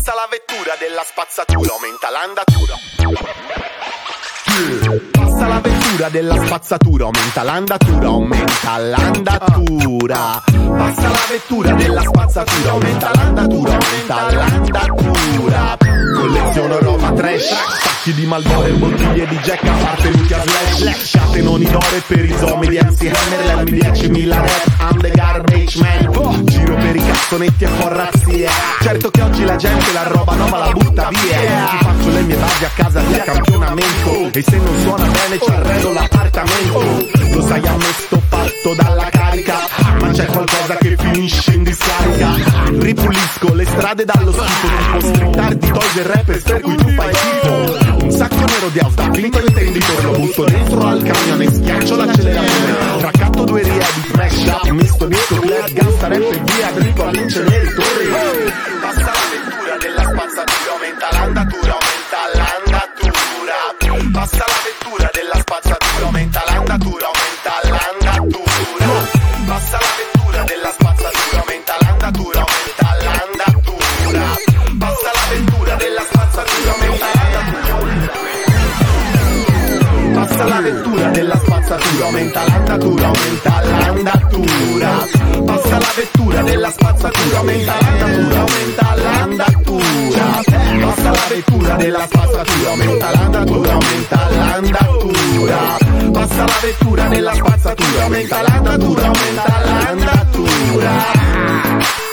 Passa la vettura della spazzatura, aumenta l'andatura. Passa la vettura della spazzatura, aumenta l'andatura, aumenta l'andatura. Passa la vettura della spazzatura, aumenta l'andatura, aumenta l'andatura. Colleziono roba trash, sacchi di Malboro e bottiglie di Jack appartenuti a Slash. Catenoni d'oro e perisomi di MC Hammer, lermi 10.000 rap, I'm the garbage man. Giro per i cassonetti e forrazzie. Certo che oggi la gente la roba nuova la butta via. Ti faccio le mie basi a casa via campionamento, e se non suona bene ci arredo l'appartamento. Lo sai, a me sto fatto dalla carica, ma c'è qualcosa che finisce in discarica. Ripulisco le strade dallo schifo, tipo street art di toys e rappers per cui tu fai schifo. Un sacco nero di house da Clinton e Tenditor, lo butto dentro al camion e schiaccio l'acceleratore. Traccatto 2 rie di smash up, misto disco, club, gangsta, rap e via, grito all'inceneritore. Passa la vettura della spazzatura, aumenta l'andatura, aumenta l'andatura. Passa la vettura della spazzatura, aumenta l'andatura, aumenta l'andatura. Passa la vettura della spazzatura, aumenta l'andatura, aumenta l'andatura. Passa la vettura della spazzatura, aumenta l'andatura. Passa la vettura della spazzatura, aumenta l'andatura, aumenta l'andatura. Passa la vettura della spazzatura, aumenta l'andatura, aumenta l'andatura. Passa la vettura della spazzatura, aumenta l'andatura, aumenta l'andatura. Passa la vettura della spazzatura, aumenta l'andatura, aumenta l'andatura.